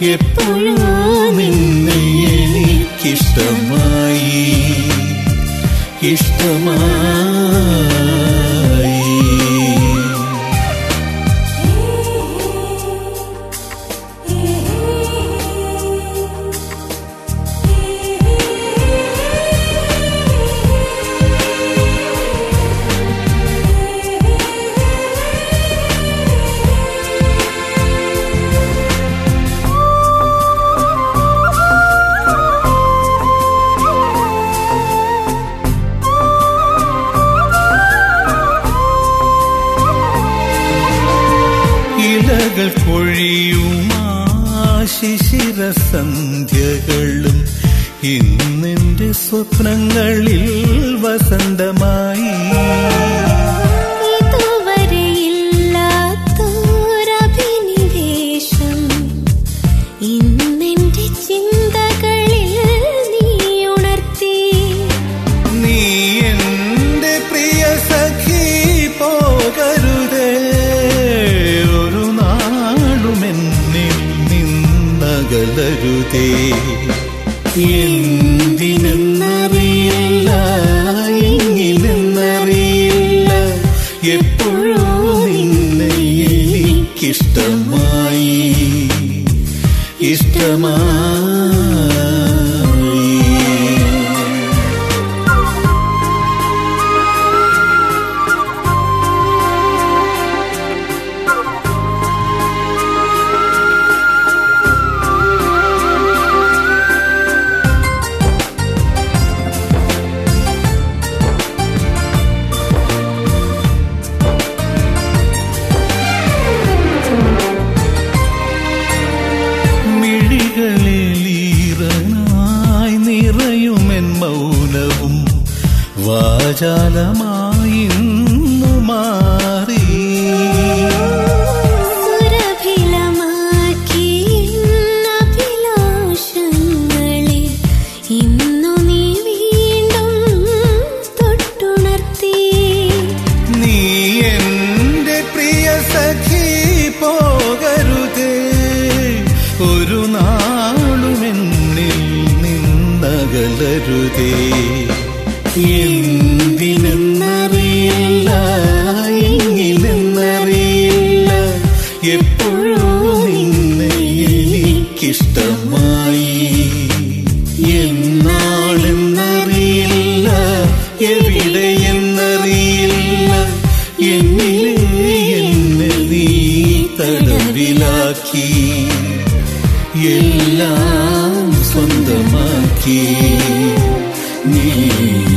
എപ്പോഴും നിന്നെ എനിക്കിഷ്ടമായി, ഇഷ്ടമായി. ഇലകൾ പൊഴിയുമാ ശിശിരസന്ധ്യകളും ഇന്നെന്റെ സ്വപ്നങ്ങളിൽ വസന്തമായി. ഇതുവരെയില്ലാത്തൊരഭിനിവേശം ഇന്നെന്റെ ചിന്തകളിൽ നീ ഉണർത്തി. നീ എന്റെ പ്രിയ സഖി പോകരുതേ, ഒരു നാളും എന്നിൽ നിന്നകലരുതേ. എന്തിനെന്നറിയില്ല, എങ്ങിനെന്നറിയില്ല, എപ്പോഴും നിന്നെ എനിക്കിഷ്ടമായി, ഇഷ്ടമായി. മിഴികളിലീറനായി നിറയുമെൻ മൗനവും വാചാലമായി ഇന്നു മാറി. സുരഭിലമാക്കി അഭിലാഷങ്ങളിൽ ഇന്നു നീ വീണ്ടും തൊട്ടുണർത്തി. നീ എന്റെ പ്രിയ സഖി പോകരുതേ, ഒരു നാളും എന്നിൽ നിന്നകലരുതേ. എന്തിനെന്നറിയില്ല, എങ്ങിനെന്നറിയില്ല, എപ്പോഴും നിന്നെ എനിക്കിഷ്ടമായി. എന്നാളെന്നറിയില്ല, എവിടെയെന്നറിയില്ല, എന്നിലെ എന്നെ നീ തടവിലാക്കി, എല്ലാം സ്വന്തമാക്കി. നീ